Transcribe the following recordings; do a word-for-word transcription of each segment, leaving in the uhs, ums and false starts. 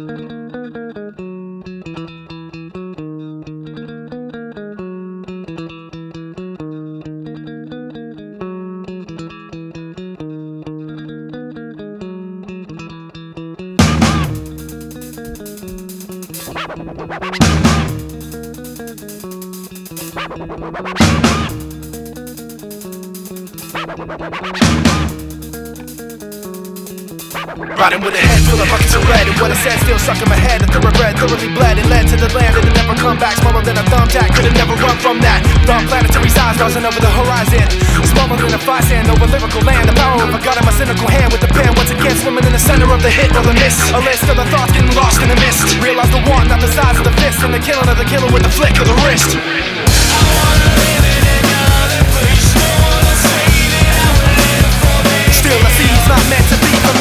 Riding with a head full of buckets of lead, and what I said still stuck in my head. A thoroughbred, thoroughly bled, and led to the land that'll never come back. Smaller than a thumbtack, could've never run from that. Thumb planetary size, rising over the horizon. Smaller than a fly sand over lyrical land. The power of a god in my cynical hand with the pen. Once again, swimming in the center of the hit or the miss. A list of the thoughts getting lost in the mist. Realize the want, not the size of the fist, and the killing of the killer with the flick of the wrist. I wanna live in another place. No one will say that I would live for me. Still, I see it's not meant to be for me.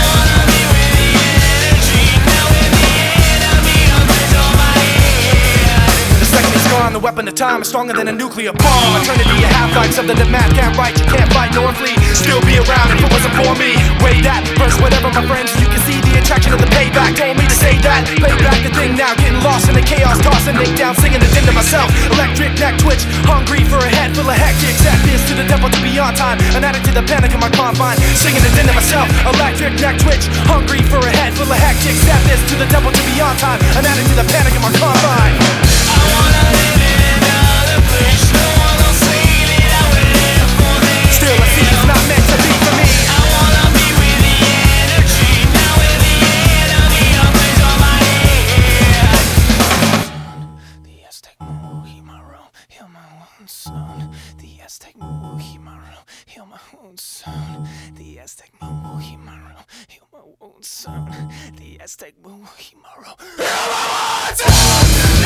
The weapon of time is stronger than a nuclear bomb. Eternity, a half-life, something that math can't write. You can't fight nor flee, still be around if it wasn't for me. Way that, verse whatever my friends. You can see the attraction of the payback. Told me to say that, play back the thing now. Getting lost in the chaos, tossing Nick down, singing the din to myself. Electric neck twitch, hungry for a head full of hectic. Set this to the devil to be on time. An addict to the panic in my confine, singing the din to myself. Electric neck twitch, hungry for a head full of hectic. Set this to the devil to be on time. An addict to the panic in my confine. I wanna live. The Aztec moon will heal my realm, heal my wounds soon. The Aztec moon will heal my realm, heal my wounds soon. The Aztec moon will heal my realm, heal my wounds soon.